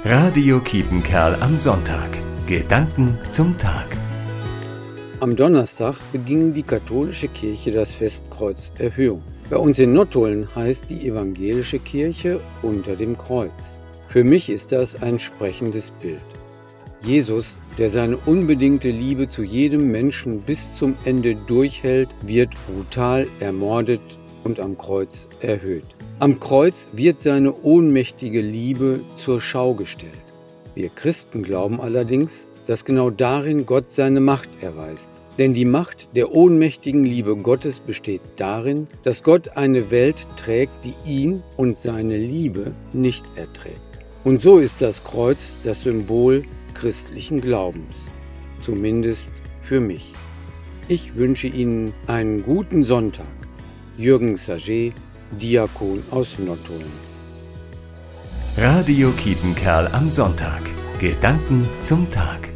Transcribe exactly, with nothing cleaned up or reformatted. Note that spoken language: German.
Radio Kiepenkerl am Sonntag. Gedanken zum Tag. Am Donnerstag beging die katholische Kirche das Fest Kreuzerhöhung. Bei uns in Nottuln heißt die evangelische Kirche unter dem Kreuz. Für mich ist das ein sprechendes Bild. Jesus, der seine unbedingte Liebe zu jedem Menschen bis zum Ende durchhält, wird brutal ermordet und am Kreuz erhöht. Am Kreuz wird seine ohnmächtige Liebe zur Schau gestellt. Wir Christen glauben allerdings, dass genau darin Gott seine Macht erweist. Denn die Macht der ohnmächtigen Liebe Gottes besteht darin, dass Gott eine Welt trägt, die ihn und seine Liebe nicht erträgt. Und so ist das Kreuz das Symbol christlichen Glaubens, zumindest für mich. Ich wünsche Ihnen einen guten Sonntag. Jürgen Saget, Diakon aus Nottuln. Radio Kiepenkerl am Sonntag. Gedanken zum Tag.